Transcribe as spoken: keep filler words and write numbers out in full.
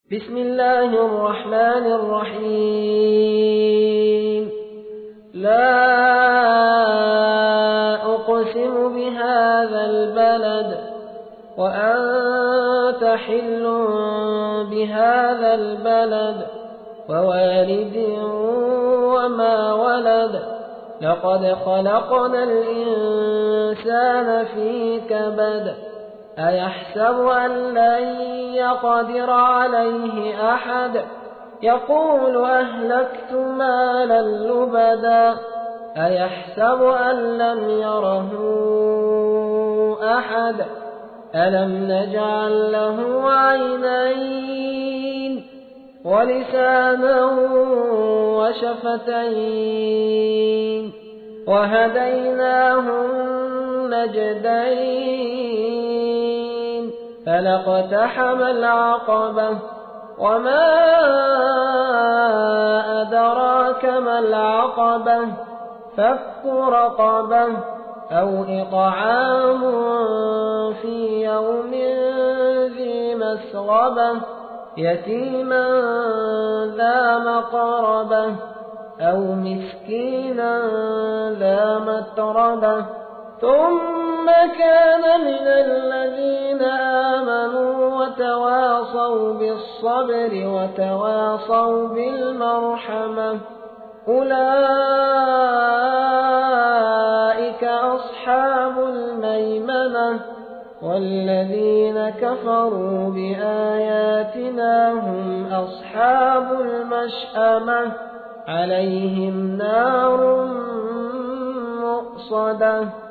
بسم الله الرحمن الرحيم لا أقسم بهذا البلد وأنت حل بهذا البلد ووالد وما ولد لقد خلقنا الإنسان في كبد أيحسب أن لن يقدر عليه أحد يقول أهلكت مالا لبدا أيحسب أن لم يره أحد ألم نجعل له عينين ولسانا وشفتين وهديناه النجدين فلاقتحم العقبة وما أدراك ما العقبة فك رقبة أو إطعام في يوم ذي مسغبة يتيما ذا مقربة أو مسكينا ذا متربة ثم كان من الذين آمنوا وتواصوا بالصبر وتواصوا بالمرحمة أولئك أصحاب الميمنة والذين كفروا بآياتنا هم أصحاب المشأمة عليهم نار مؤصدة